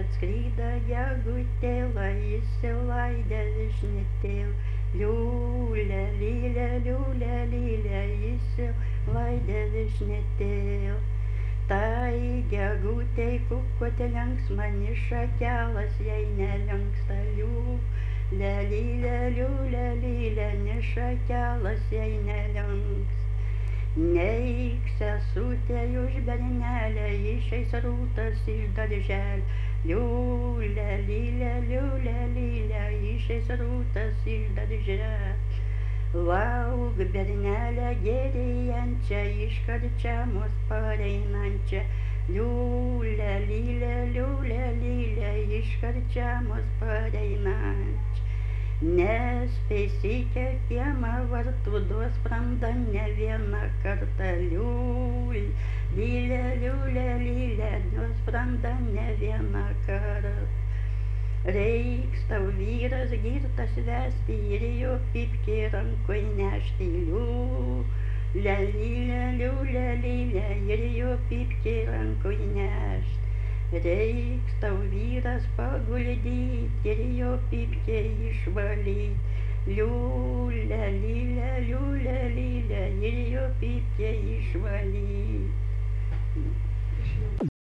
atskrido gegutė, įsilaidė vyšnitėl. Liulė, lylė, liulė, lylė, įsilaidė vyšnitėl. Tai gegutei kukuotė linksma, ni šakelas jai nelinksta. Liulė, lylė, liulė, lylė, ni šakelas jai nelinks. Neik sesutė už bernelę, išeis rūtas iš darželio. Liulė, lylė, liulė, lylė, išeis rūtas iš darželio. Lauk bernelę gerėjančią, iš karčiamos pareinančią. Liulė, lylė, liulė, lylė, iš karčiamos pareinančią. Nespėsi kiekvieną vartų, duos sprandą ne vieną kartą. Liulė, lylė, liulė, lylė, duos sprandą ne vieną kartą. Reiks tau vyras girtas vesti ir jo pypkę rankoj nešti. Liulė, lylė, liulė, lylė, ir jo pypkę rankoj nešti. Reiks tau vyras paguldyt ir jo pypkę išvalyt. Liulė, lylė, liulė, lylė, ir jo pypkę išvalyt.